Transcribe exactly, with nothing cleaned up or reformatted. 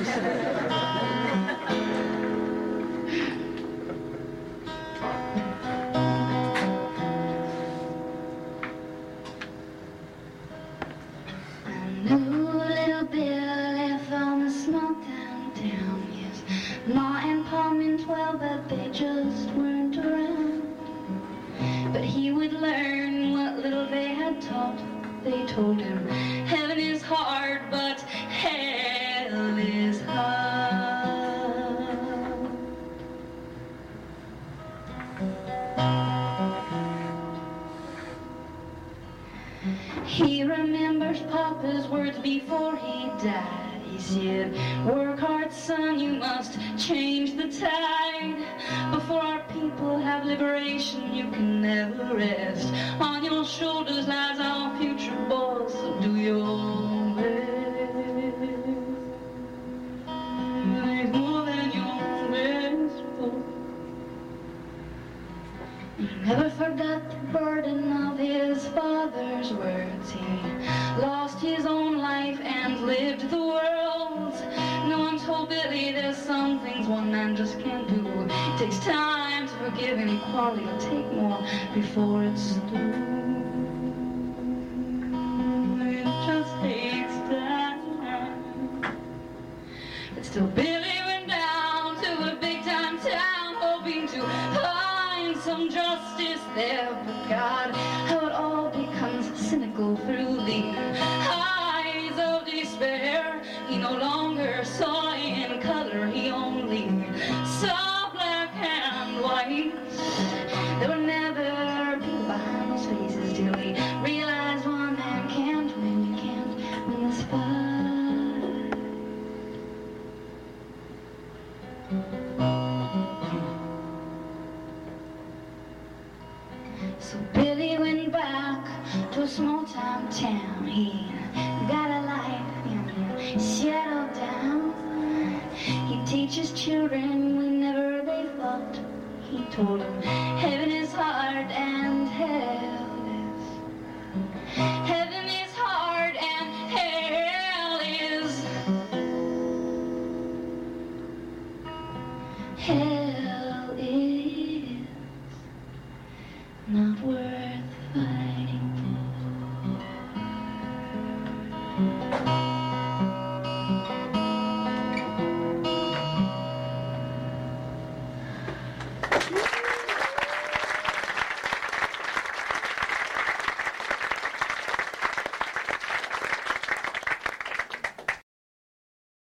she said. I knew little Billy from a small town town. Yes, Ma and Pa meant well, but they just weren't around. But he would learn what little they had taught. They told him, heaven is hard, but hell is hard. He remembers Papa's words before he died. He said, work hard, son, you must change the tide. Before our people have liberation, you can never rest. On your shoulders lies our future, boys, so do your best. There's more than your best for. He never forgot the burden of his father's words. He lost his own life and lived the world. No one told Billy there's some things one man just can't do. It takes time to forgive and equality to take more before it's through. It just takes time. But still Billy went down to a big time town, hoping to find some justice there. But God, how it all becomes cynical through the eyes of despair. He no longer saw in color, he only saw black and white. There were never people behind those faces till he realized one man can't win, you can't win this fight. So Billy went back to a small town town. He got a life and settled down. He'd teach his children whenever they fought. He told them heaven is hard and hell is. Heaven is hard and hell is. Hell